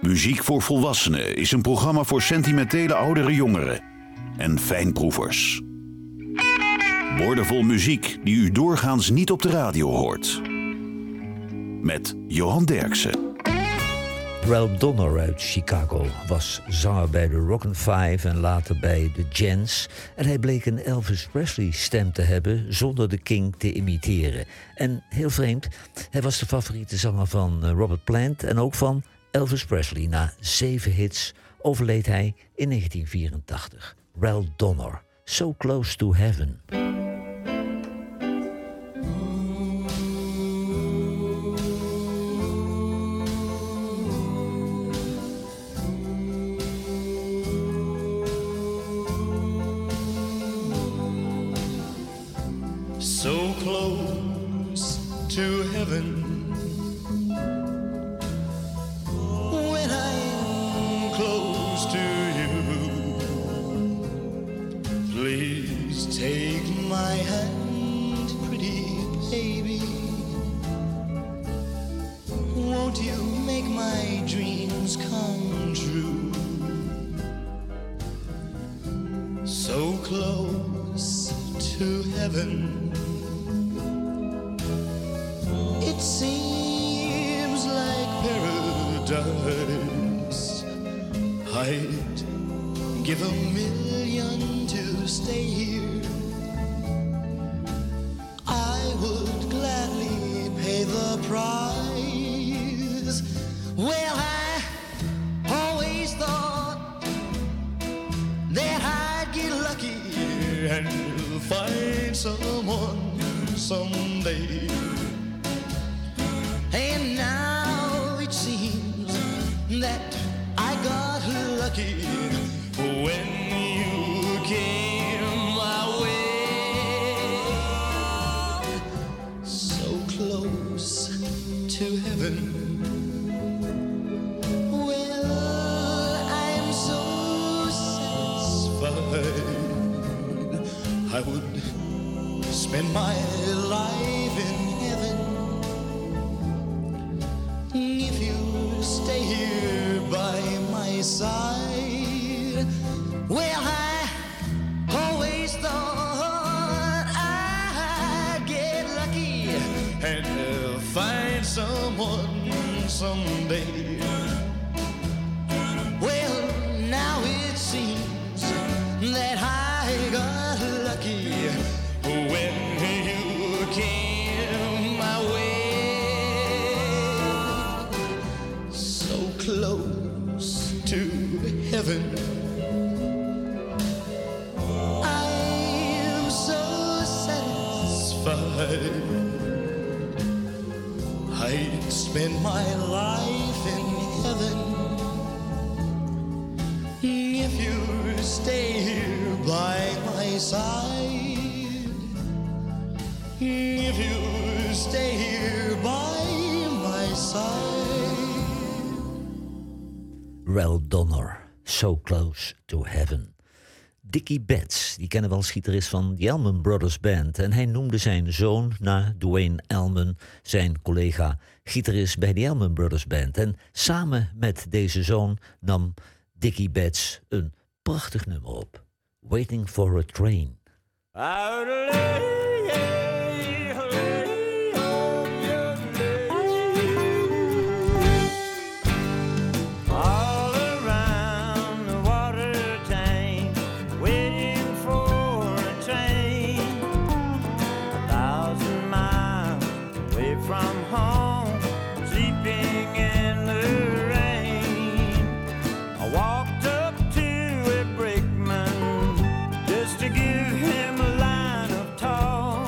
Muziek voor Volwassenen is een programma voor sentimentele oudere jongeren en fijnproevers. Woordenvol muziek die u doorgaans niet op de radio hoort. Met Johan Derksen. Ralph Donner uit Chicago was zanger bij de Rock'n Five en later bij de Gents. En hij bleek een Elvis Presley stem te hebben zonder de King te imiteren. En heel vreemd, hij was de favoriete zanger van Robert Plant en ook van Elvis Presley. Na 7 hits overleed hij in 1984. Ralph Donner, So Close to Heaven. So close to heaven when I'm close to you. Please take my hand, pretty baby. Won't you make my dreams come true? So close to heaven. It seems like paradise. I'd give $1,000,000 to stay here. I would gladly pay the price. Well, I always thought that I'd get lucky and find someone someday. And now it seems that I got lucky when you came my way. So close to heaven. Well, I'm so satisfied. I would spend my life in heaven if you stay here by my side. Well, I always thought I'd get lucky and find someone someday. Well, now it seems that I got lucky when you came my way. So close to heaven. I am so satisfied. I'd spend my life in heaven if you stay here by my side. If you stay here by my side. Ralph Donner, So Close to Heaven. Dickie Betts, die kennen we als gitarist van The Allman Brothers Band. En hij noemde zijn zoon naar Duane Allman, zijn collega gitarist bij The Allman Brothers Band. En samen met deze zoon nam Dickie Betts een prachtig nummer op. Waiting for a Train. To give him a line of talk.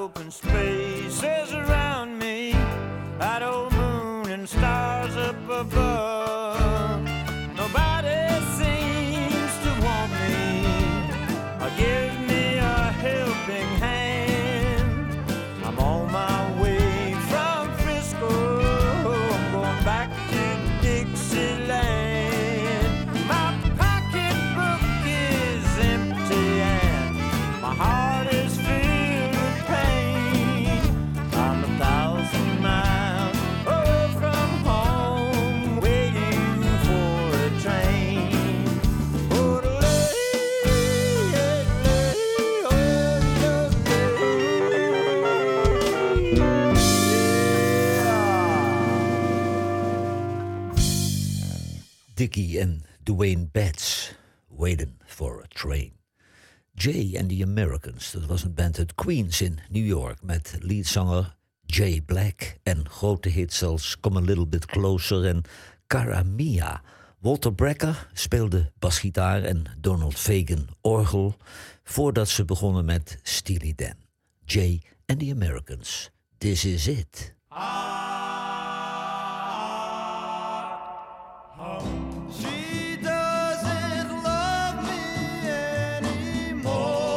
open spaces around me, that old moon and stars up above. Nobody seems to want me or give me a helping hand. I'm on my way from Frisco, I'm going back to Dixieland. My pocketbook is empty and my heart is filled with pain. I'm 1,000 miles away from home, waiting for a train. Oh, Dickie en Dwayne Betts, Waiting for a Train. Jay and the Americans, dat was een band uit Queens in New York met leadzanger Jay Black en grote hits als Come a Little Bit Closer en Cara Mia. Walter Brecker speelde basgitaar en Donald Fagen orgel voordat ze begonnen met Steely Dan. Jay and the Americans, This Is It. She doesn't love me anymore.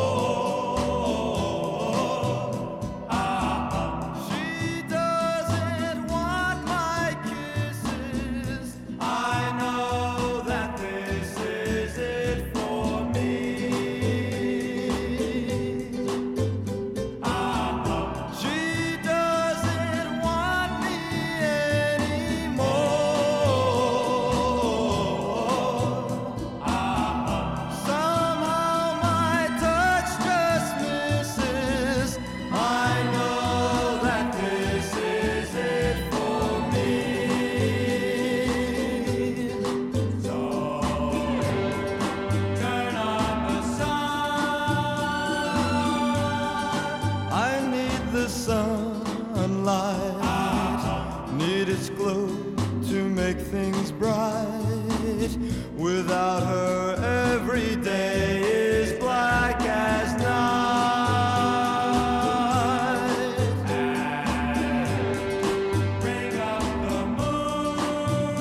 She doesn't want my kisses. I know that this is it for me. She doesn't want me anymore. Somehow my touch just misses. I know that this is it for me. So turn on the sun. I need the sunlight, need its glow to make things bright. Without her, every day is black as night. Bring up the moon.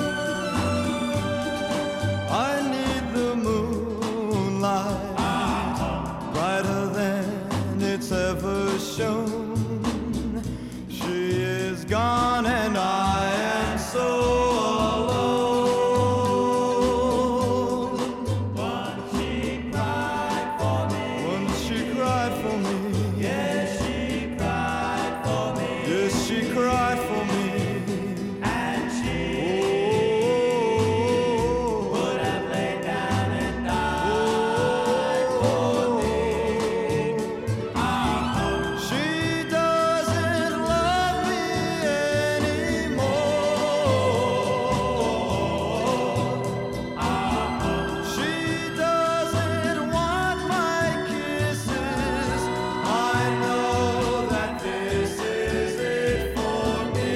I need the moonlight, brighter than it's ever shone. She is gone and I am so alone. Once she cried for me. Once she cried for me. Yes, she cried for me. Yes, she cried for me. And she would have laid down and died for me. She doesn't love me anymore. She doesn't want my kisses. I know that this is it for me.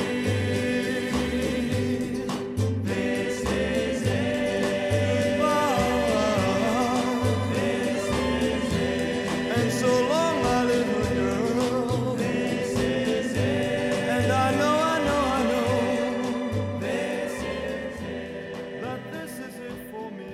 This is it. This is it. And so long, my little girl. This is it. And I know. This is it. That this is it for me.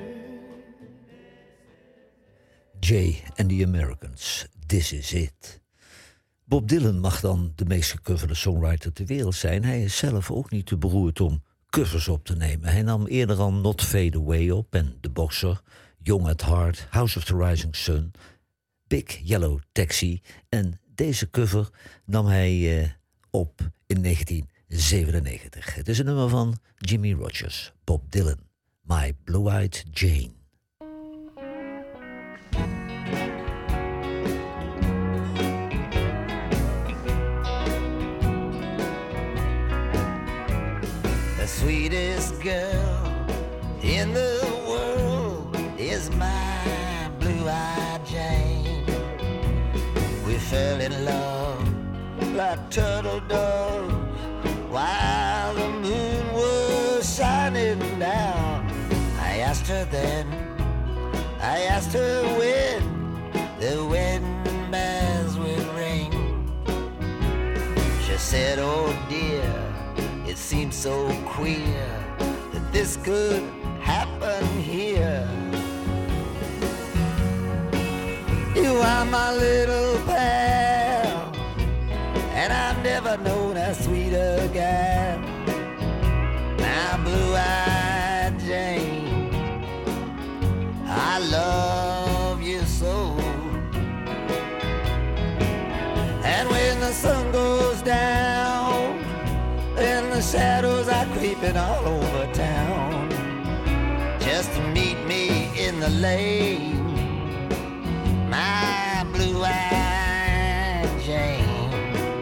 Jay and the Americans, This Is It. Bob Dylan mag dan de meest gecoverde songwriter ter wereld zijn. Hij is zelf ook niet te beroerd om covers op te nemen. Hij nam eerder al Not Fade Away op en The Boxer, Young at Heart, House of the Rising Sun, Big Yellow Taxi. En deze cover nam hij op in 1997. Het is een nummer van Jimmy Rogers, Bob Dylan, My Blue-Eyed Jane. The sweetest girl in the world is my blue-eyed Jane. We fell in love like turtle doves while the moon was shining down. I asked her then, I asked her when the wedding bells would ring. said, oh dear, it seems so queer that this could happen here. You are my little pal, and I've never known a sweeter gal. Now blue-eyed Jane, I love you so. And when the sun goes down and the shadows are creeping all over town, just to meet me in the lane, my blue-eyed Jane.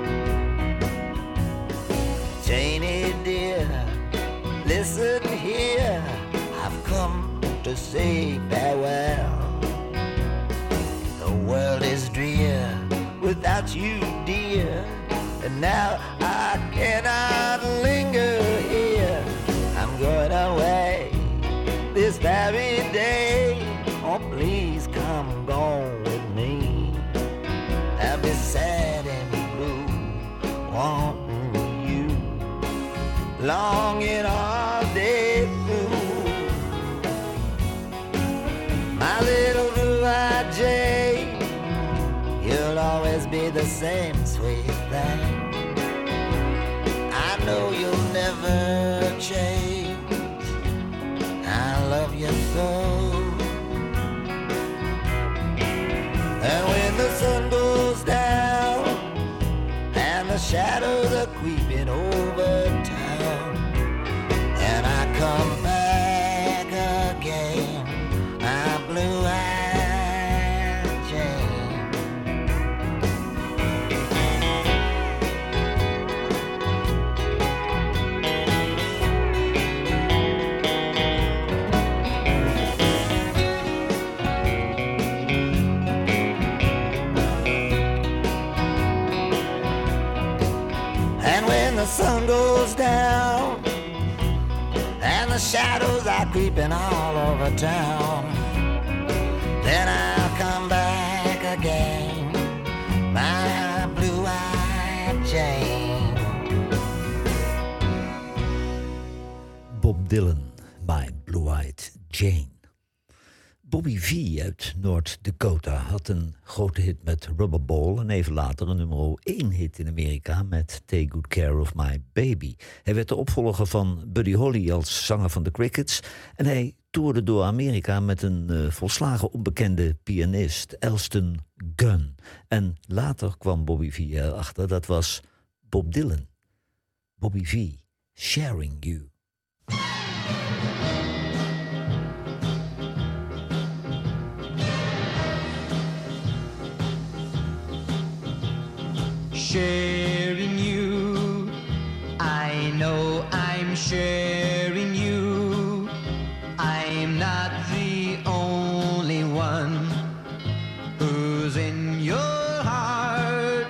Janie dear, listen here, I've come to say farewell. The world is drear without you, dear, and now I cannot linger here. I'm going away this very day. Oh, please come gone with me. I'll be sad and blue, wanting you, longing all day through. My little blue-eyed Jane, you'll always be the same sweet thing. I know you'll never change. I love you so. And when the sun goes down and the shadows are creeping over town, and I come back again, my blue-eyed Jane. And when the sun goes down and the shadows are creeping all over town, then I'll come back again, my blue-eyed Jane. Bob Dylan, My Blue-Eyed Jane. Bobby V uit North Dakota had een grote hit met Rubber Ball en even later een nummer 1 hit in Amerika met Take Good Care of My Baby. Hij werd de opvolger van Buddy Holly als zanger van The Crickets en hij toerde door Amerika met een volslagen onbekende pianist, Elston Gunn. En later kwam Bobby V erachter, dat was Bob Dylan. Bobby V, Sharing You. Sharing you, I know I'm sharing you. I'm not the only one who's in your heart.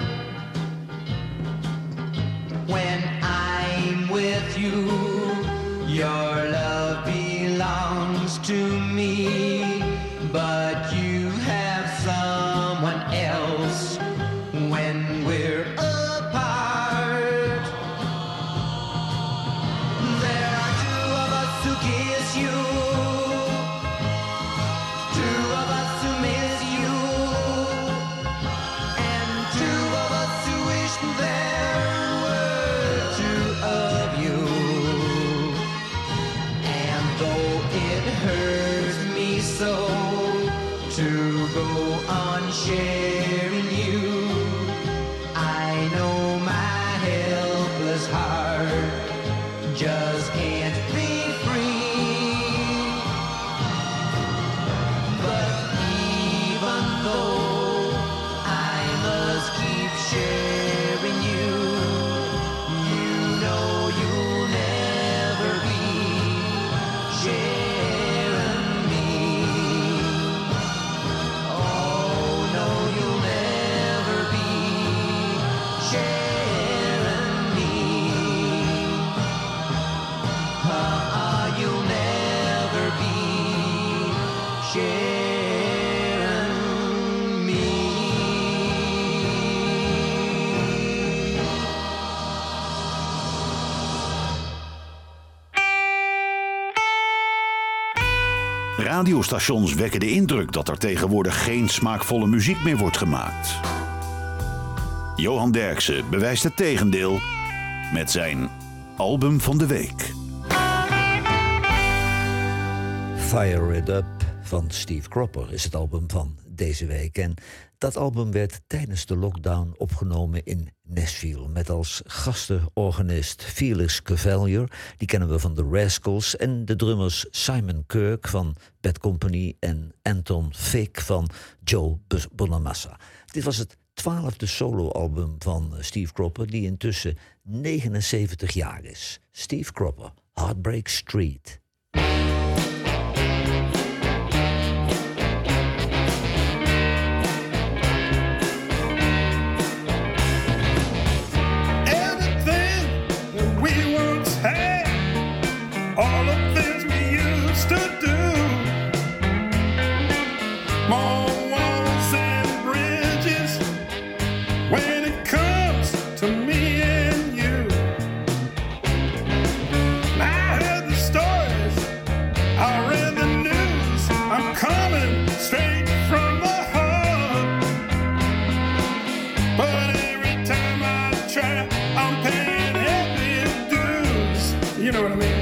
When I'm with you, your love belongs to me, but you have someone else when we're apart. There are two of us who kiss you, two of us who miss you, and two of us who wish there were two of you. And though it hurts me so to go on sharing you, I know my helpless heart just can't be free. But even though I must keep sharing you, you know you'll never be sharing me. Oh no, you'll never be sharing me. You'll never be sharing me. radiostations wekken de indruk dat er tegenwoordig geen smaakvolle muziek meer wordt gemaakt. Johan Derksen bewijst het tegendeel met zijn album van de week. Fire It Up van Steve Cropper is het album van deze week. En dat album werd tijdens de lockdown opgenomen in Nashville met als gastenorganist Felix Cavalier, die kennen we van The Rascals, en de drummers Simon Kirk van Bad Company en Anton Fick van Joe Bonamassa. Dit was het 12e soloalbum van Steve Cropper, die intussen 79 jaar is. Steve Cropper, Heartbreak Street. All the things we used to do, more walls and bridges when it comes to me and you. I heard the stories, I read the news, I'm coming straight from the heart. But every time I try, I'm paying heavy dues. You know what I mean?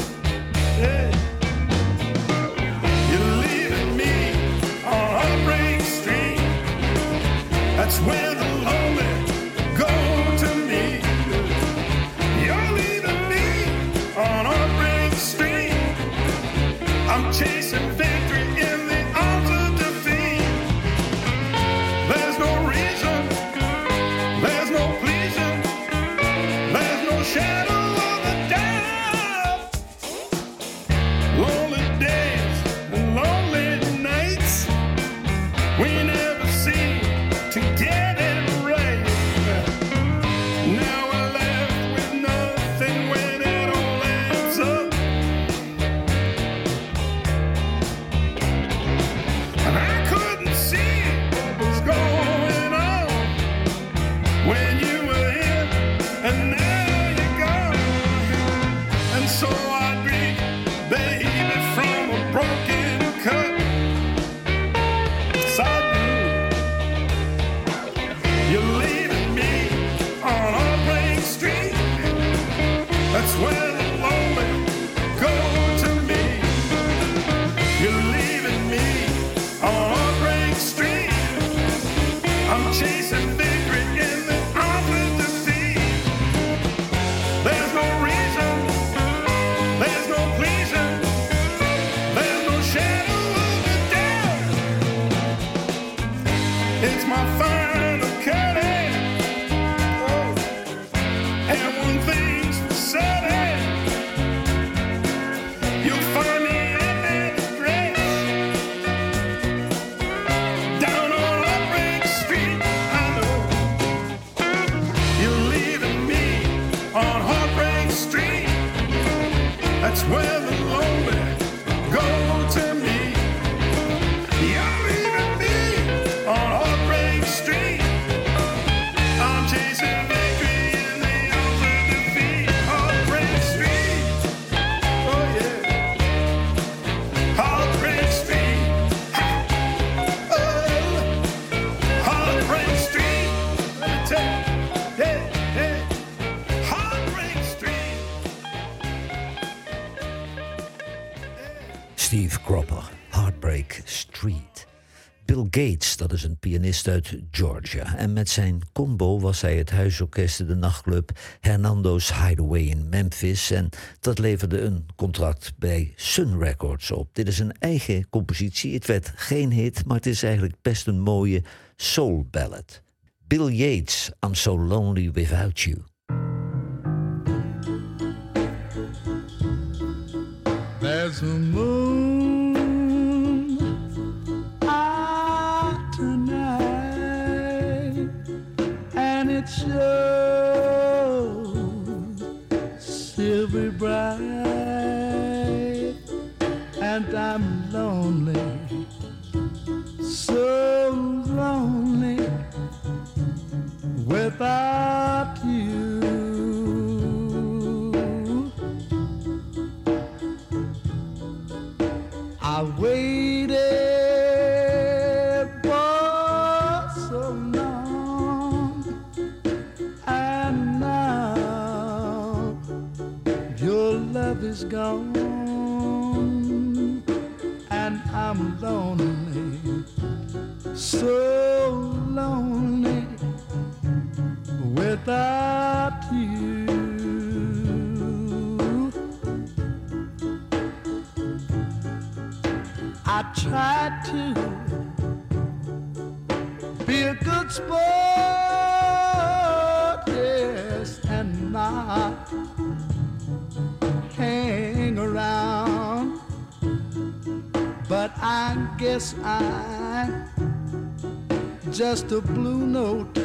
That's where the lonely go to me. You're leaving me on Heartbreak Street. I'm chasing victory in the arms of defeat. There's no reason, there's no pleasing, there's no shadow of a doubt. Lonely days and lonely nights, we never see to get it right. Now we're left with nothing when it all adds up. And I couldn't see what was going on when you were here, and now you're gone. And so I drink, baby, from a broken cup. You're leaving me on Heartbreak Street. That's where the lonely go to me. You're leaving me on Heartbreak Street. I'm chasing victory in the arms of defeat. There's no reason, there's no pleasing, there's no shadow of a doubt. It's my final cutting. Oh. And one thing's for certain, you'll find me at that address down on Heartbreak Street. I know you're leaving me on Heartbreak Street. That's where the lonely go to me. You're leaving me on Heartbreak Street. I'm chasing victory in the arms of defeat. Heartbreak Street. Oh yeah. Heartbreak Street. Ha. Oh. Heartbreak Street. Let me tell you. Hey, hey. Heartbreak Street. Steve Cropper, Heartbreak Street. Bill Gates, dat is een pianist uit Georgia. En met zijn combo was hij het huisorkest in de nachtclub Hernando's Hideaway in Memphis. En dat leverde een contract bij Sun Records op. Dit is een eigen compositie. Het werd geen hit, maar het is eigenlijk best een mooie soul ballad. Bill Yates, I'm So Lonely Without You. There's a moon out tonight, and it shows silver bright, and I'm lonely, so lonely without you. I wait is gone, and I'm lonely, so lonely without you. I tried to be a good sport, yes, and not hang around, but I guess I'm just a blue note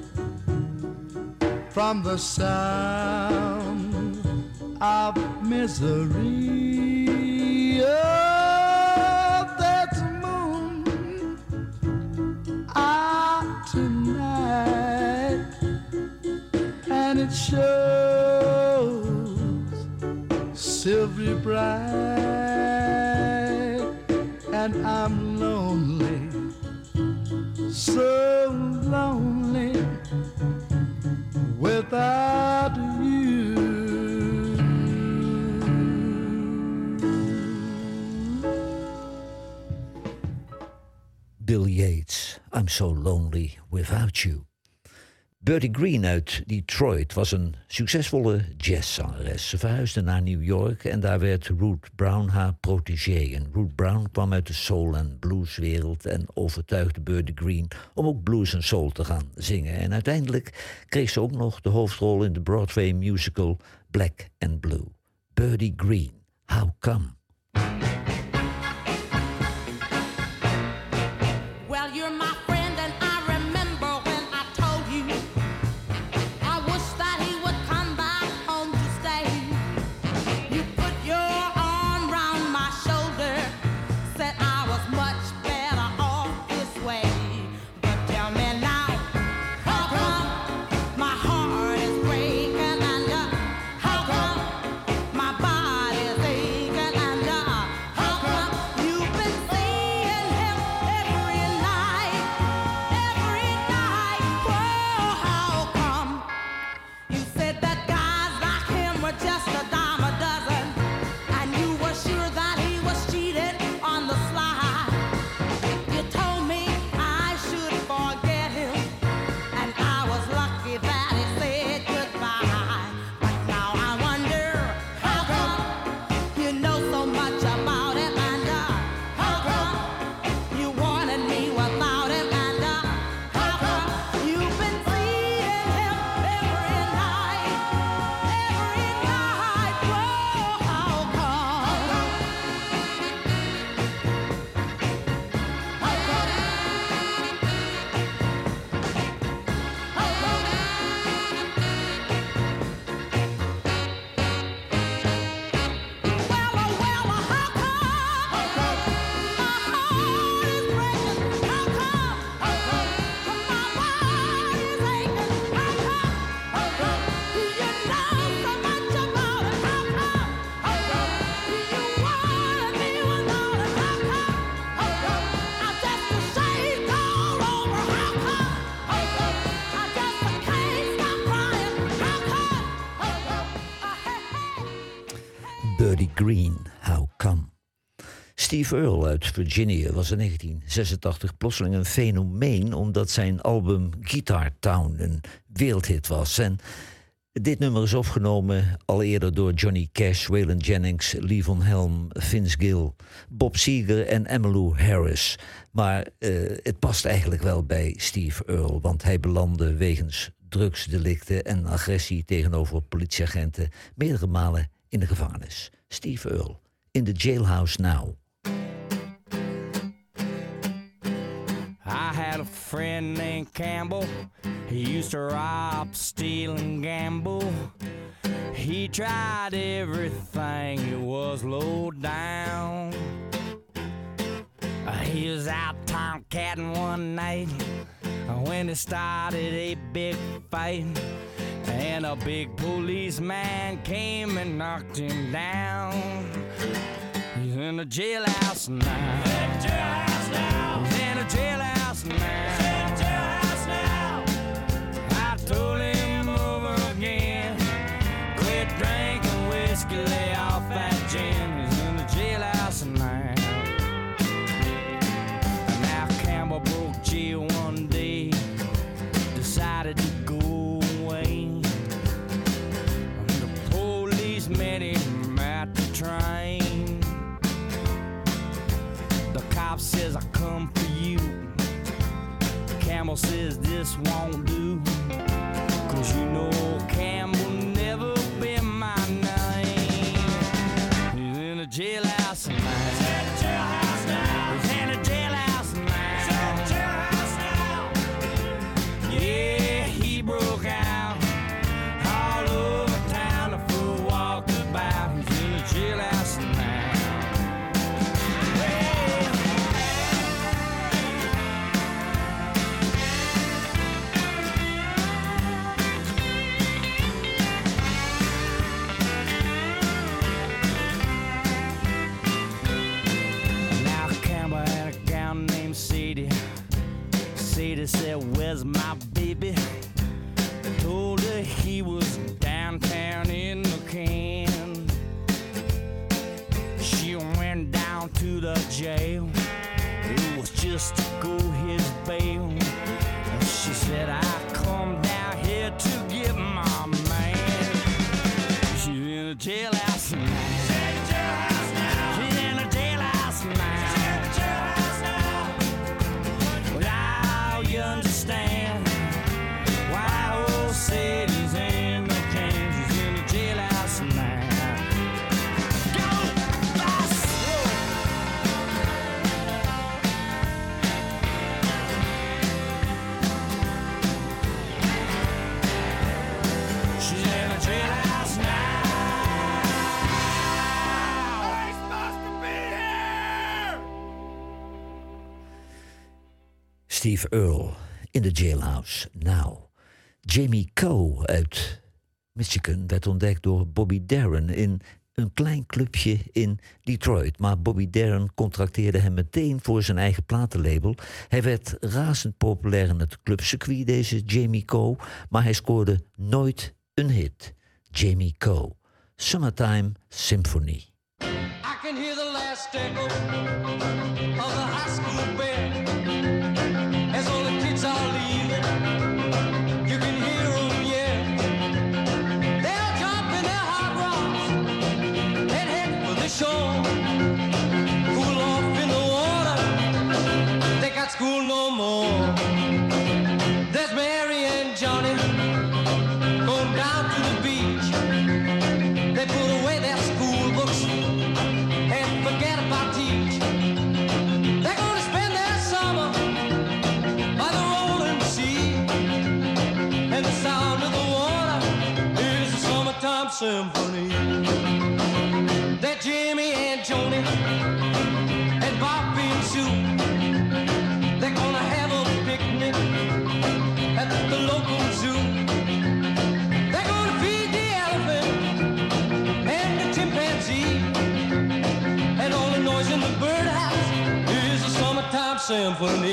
from the sound of misery. Oh, there's a moon out tonight, and it shows silvery bright, and I'm lonely, so lonely without you. Bill Yates, I'm so lonely without you. Bertie Green uit Detroit was een succesvolle jazzzangeres. Ze verhuisde naar New York en daar werd Ruth Brown haar protégé. En Ruth Brown kwam uit de soul- en blueswereld en overtuigde Bertie Green om ook blues en soul te gaan zingen. En uiteindelijk kreeg ze ook nog de hoofdrol in de Broadway musical Black and Blue. Bertie Green, How Come? Well, you're my friend, and I remember when I told you I wish that he would come back home to stay. You put your arm round my shoulder, said I was much better off this way. But tell me now, how come my heart is breaking and how come my body's aching and how come you've been seeing him every night? Whoa, how come? You said that guys like him were just a dime a dozen, and you were sure that he was cheating on the sly. You told me I should forget him, and I was lucky that he said goodbye. But now I wonder, how come you know so much about him, and how come you wanted me without him, and how come you've been seeing him every night? Whoa, how come? Bertie Green, How Come? Steve Earle uit Virginia was in 1986 plotseling een fenomeen omdat zijn album Guitar Town een wereldhit was. En dit nummer is opgenomen al eerder door Johnny Cash, Waylon Jennings, Levon Helm, Vince Gill, Bob Seger en Emmylou Harris. Maar het past eigenlijk wel bij Steve Earle, want hij belandde wegens drugsdelicten en agressie tegenover politieagenten meerdere malen in de gevangenis. Steve Earle, in the jailhouse now. I had a friend named Campbell. He used to rob, steal, and gamble. He tried everything, it was low down. He was out tomcatting one night when it started a big fight. And a big policeman came and knocked him down. He's in the jailhouse now. He's in the jailhouse now. He's in the jailhouse now. He's in the jailhouse now. I told him over again, quit drinking whiskey, lay off jailhouse now. She's in the jailhouse now. She's in the jailhouse now. She's in the jailhouse now. Well, now you understand why old cities in the can. She's in the jailhouse now. Go, boss! She's in the jailhouse now. We're supposed to be here. Steve Earle in de jailhouse. Nou, Jamie Coe uit Michigan werd ontdekt door Bobby Darin in een klein clubje in Detroit. Maar Bobby Darin contracteerde hem meteen voor zijn eigen platenlabel. Hij werd razend populair in het clubcircuit, deze Jamie Coe, maar hij scoorde nooit een hit. Jamie Coe, Summertime Symphony. I can hear the last echo of the high school band as all the kids are leaving. You can hear them, yeah. They'll jump in their hot rods and head for the shore. Cool off in the water. They got school no more. There's Mary and Johnny going down to the beach. They put away their school books and forget about teach. They're gonna spend their summer by the rolling sea, and the sound of the water is a summertime symphony. They're Jimmy and Joni and Bobby and Sue. They're gonna have a picnic at the local zoo. They're gonna feed the elephant and the chimpanzee, and all the noise in the birdhouse is a summertime symphony.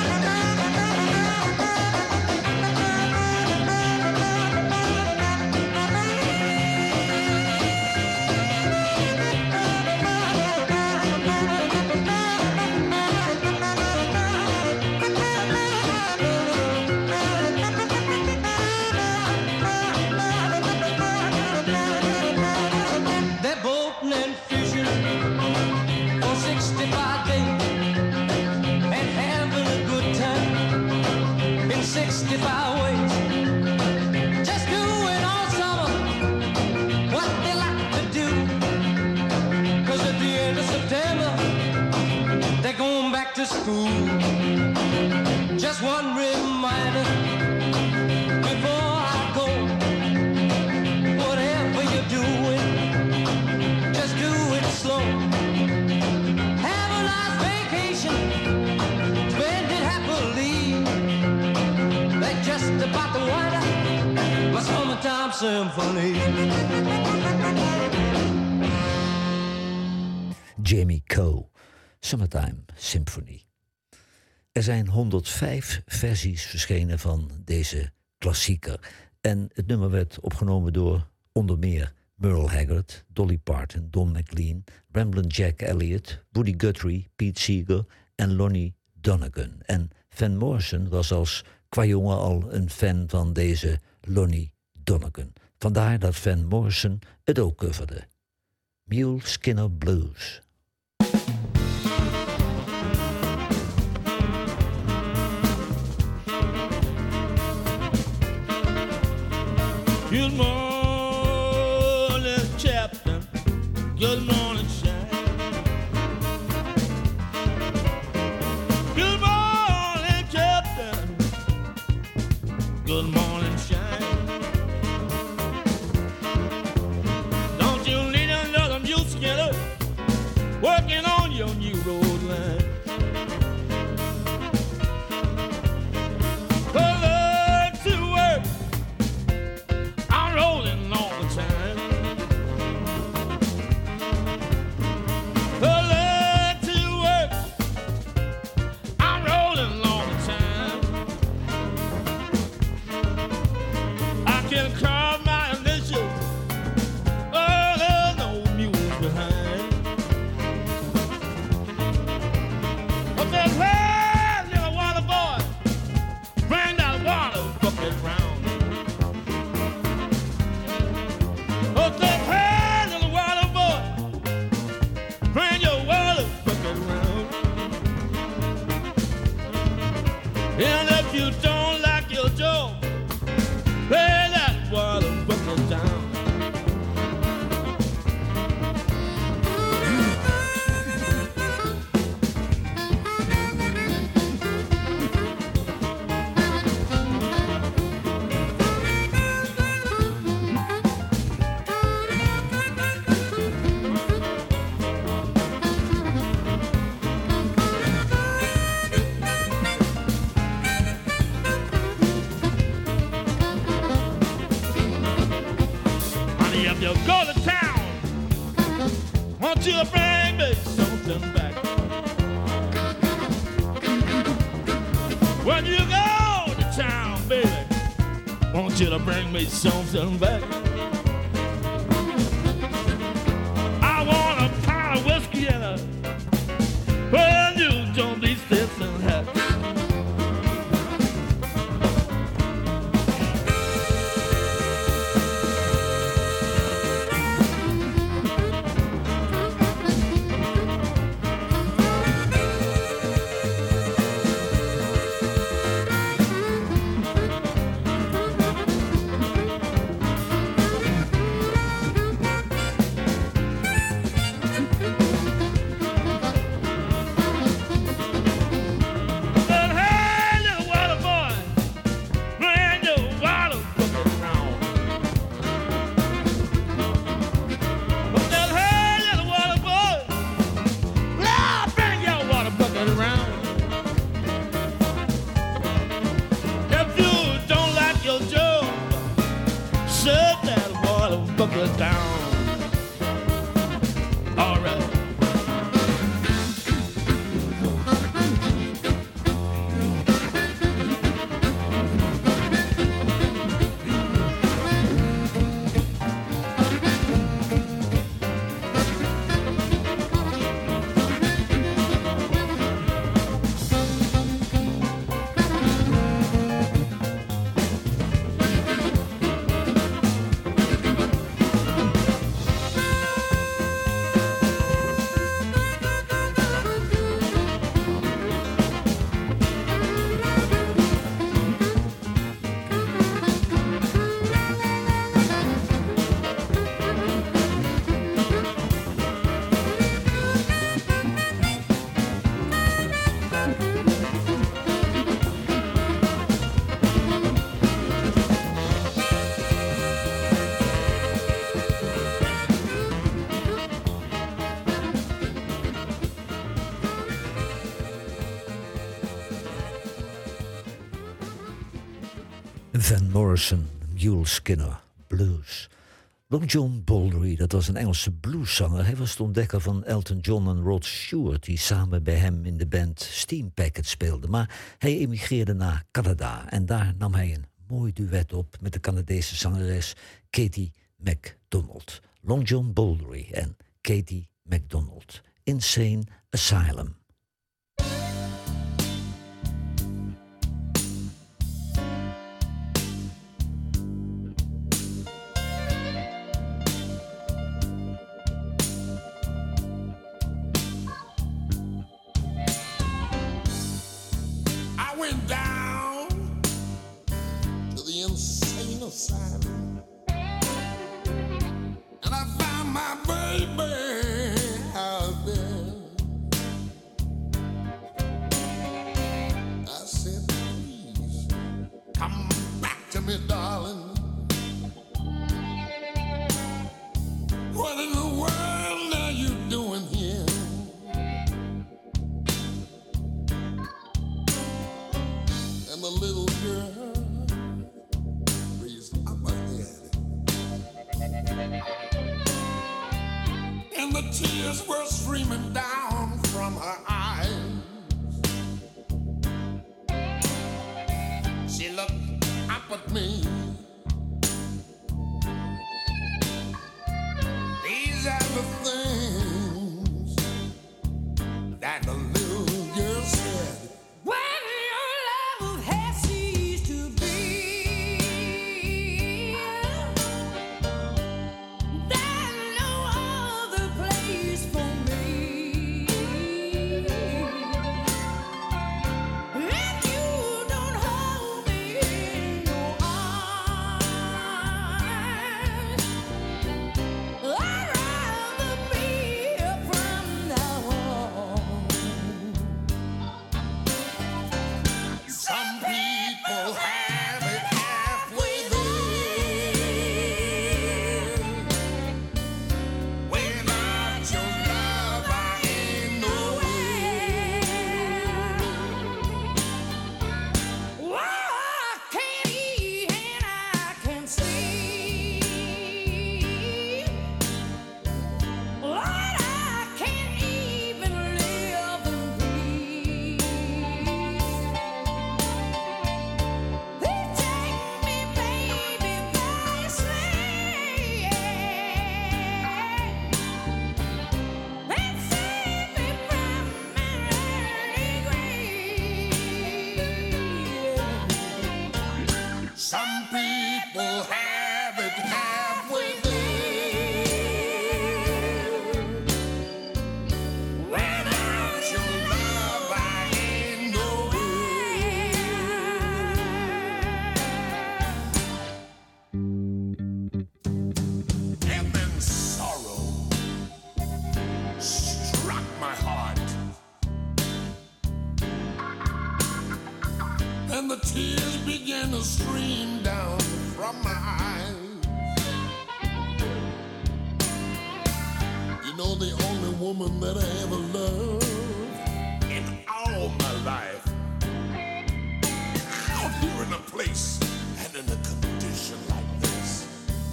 They're boating and fishing for 65 days and having a good time in 65 ways. Just doing all summer what they like to do, 'cause at the end of September they're going back to school. Just one reminder before I go, whatever you're doing, just do it slow. Have a nice vacation, spend it happily. They're just about to wind up my summertime symphony. Jamie Coe, Summertime Symphony. Er zijn 105 versies verschenen van deze klassieker. En het nummer werd opgenomen door onder meer Merle Haggard, Dolly Parton, Don McLean, Ramblin' Jack Elliott, Woody Guthrie, Pete Seeger en Lonnie Donegan. En Van Morrison was als kwajongen al een fan van deze Lonnie Donegan. Vandaar dat Van Morrison het ook coverde. Mule Skinner Blues. Good morning, Captain. Good morning, Shine. Good morning, Captain. Good morning, Shine. Don't you need another mule skinner working on your new road line? Honey, if you go to town, won't you bring me something back? When you go to town, baby, want you to bring me something back. I want a pint of whiskey and a brand new John B. Stetson hat. Van Morrison, Mule Skinner, blues. Long John Baldry, dat was een Engelse blueszanger. Hij was de ontdekker van Elton John en Rod Stewart, die samen bij hem in de band Steam Packet speelden. Maar hij emigreerde naar Canada en daar nam hij een mooi duet op met de Canadese zangeres Katie MacDonald. Long John Baldry en Katie MacDonald. Insane Asylum. Went down to the insane asylum, and I found my baby out there. I said, please come back to me, darling. What in the world are you doing here? The little girl raised up her head, and the tears were streaming down from her eyes. She looked up at me. These are the things that the little girl said. tears began to stream down from my eyes. You know, the only woman that I ever loved in all my life, out here in a place and in a condition like this,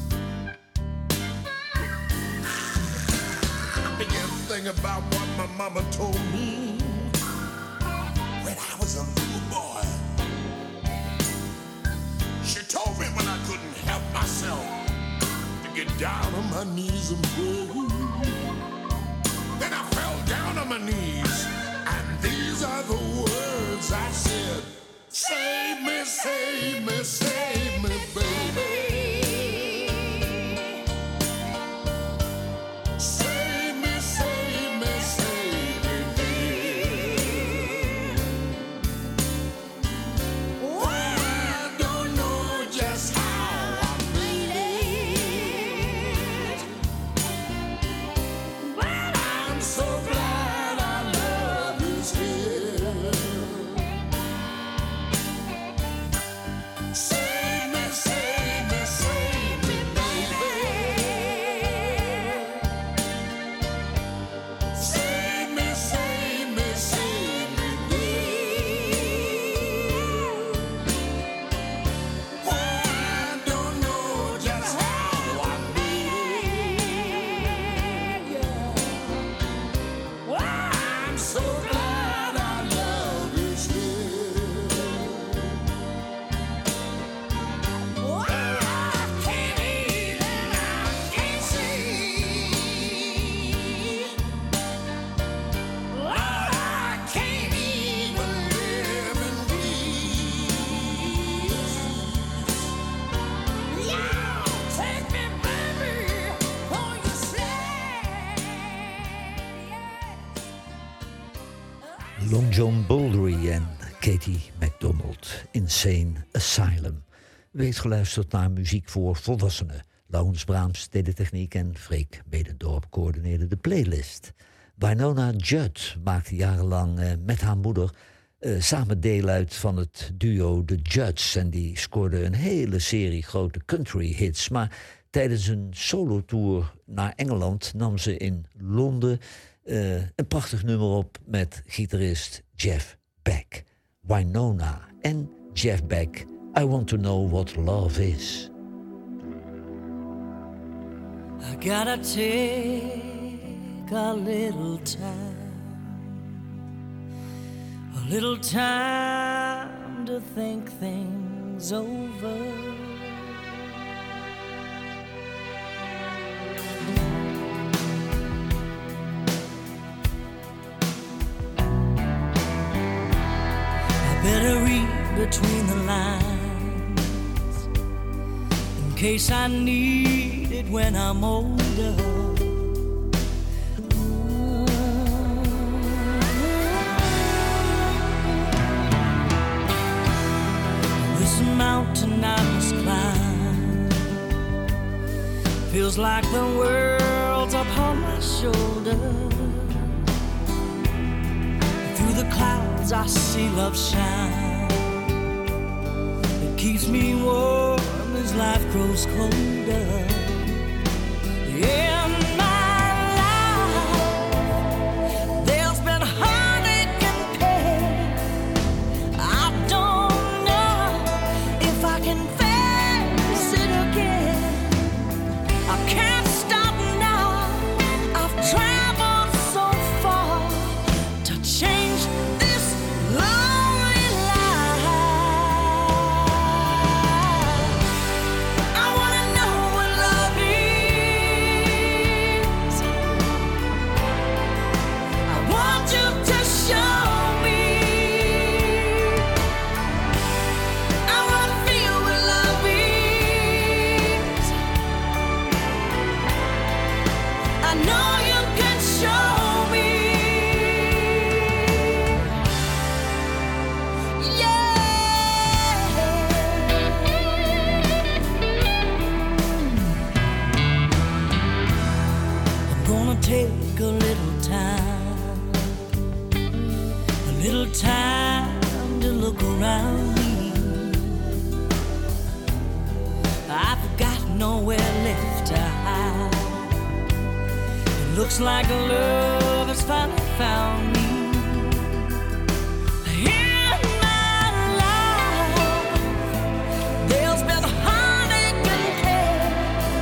I began to think about what my mama told me when I was a little boy. She told me when I couldn't help myself to get down on my knees and pray. Then I fell down on my knees, and these are the words I said: save me, save me, save me, baby. Save me, save me, save me, dear. Oh, I don't know just how I made it, but I'm so glad our love is here. Save me, save me, save me, baby. Save me, save me, save me, dear. Oh, I don't know just how I made it. I'm so glad our love is here. Well, I can't eat and I can't see. Well, I can't even live in peace. Yeah, take me, baby, on your sled. Long John Baldry en Katie MacDonald, Insane Asylum. U heeft geluisterd naar muziek voor volwassenen. Laurens Braams deed de techniek en Freek Bedendorp coördineerde de playlist. Wynonna Judd maakte jarenlang met haar moeder samen deel uit van het duo The Judds. En die scoorde een hele serie grote country hits. Maar tijdens een solotour naar Engeland nam ze in Londen een prachtig nummer op met gitarist Jeff Beck. Wynonna en Jeff Beck, I Want to Know What Love Is. I gotta take a little time to think things over. I better read between the lines in case I need it when I'm older. This mountain I must climb feels like the world's upon my shoulder. Through the clouds I see love shine. It keeps me warm as life grows colder. In my life, there's been heartache and pain. I don't know if I can face it again. I can't stop now. I've traveled so far to change this lonely life. I wanna know what love is. I want you to show me. I wanna feel what love is. I know you can show me. I'm gonna take a little time to look around me. nowhere left to hide. It looks like love has finally found me. In my life, there's been heartache and care.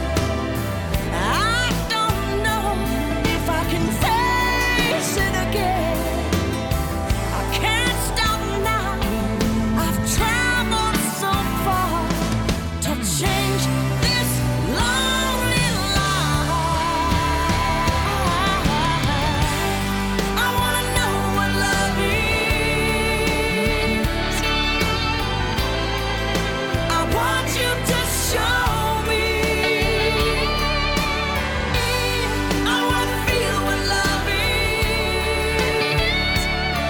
I don't know if I can face it again. I can't stop now. I've traveled so far to change this lonely life. I wanna know what love is. I want you to show me. I wanna feel what love is.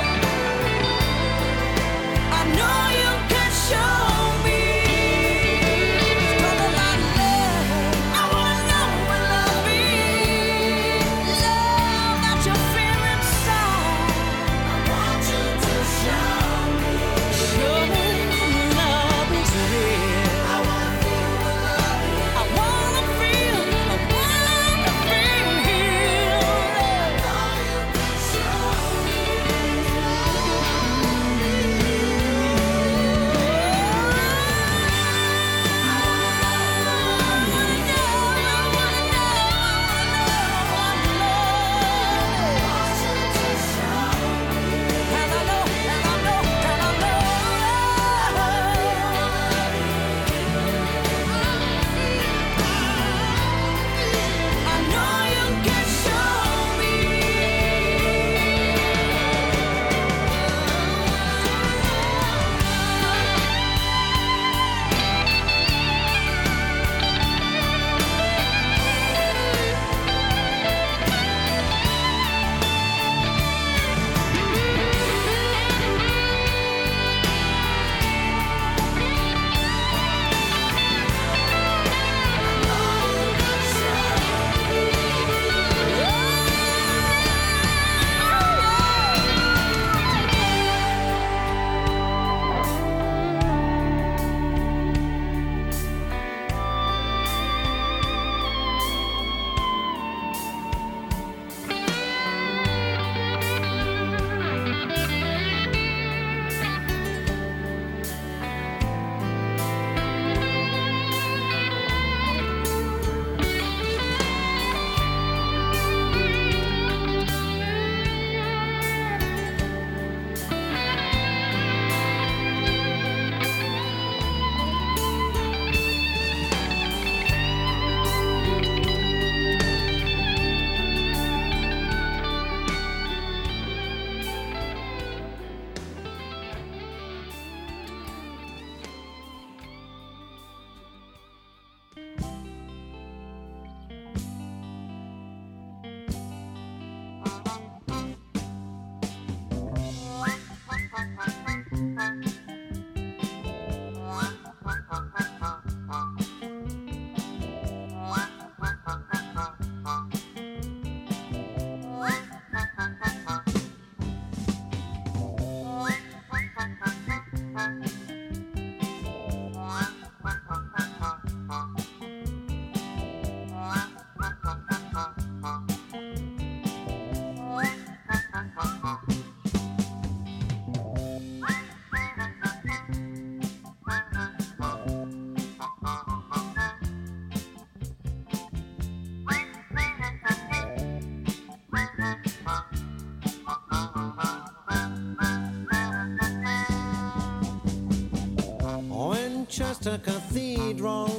I know you can show me. Brother, like love. I wanna know what love is. Love that you feel inside. I want you to show me. Show me love is real. I wanna feel what love is. I wanna feel. I wanna feel. I know you can show me. Winchester Cathedral,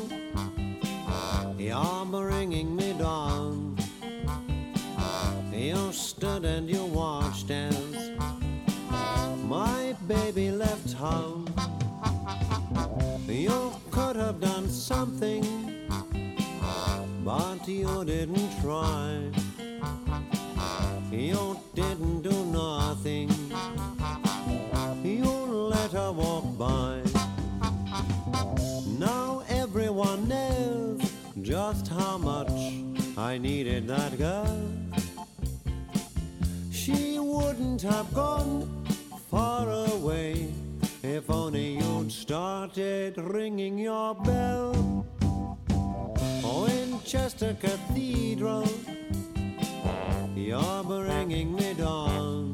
you're bringing me down. You stood and you watched as my baby left home. You could have done something, but you didn't try. You didn't do nothing. You let her walk by. Now everyone knows just how much I needed that girl. She wouldn't have gone far away if only you'd started ringing your bell. Winchester Cathedral, you're bringing me down.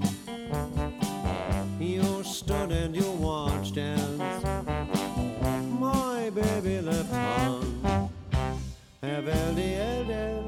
You stood and you watched as my baby left town. Have LDL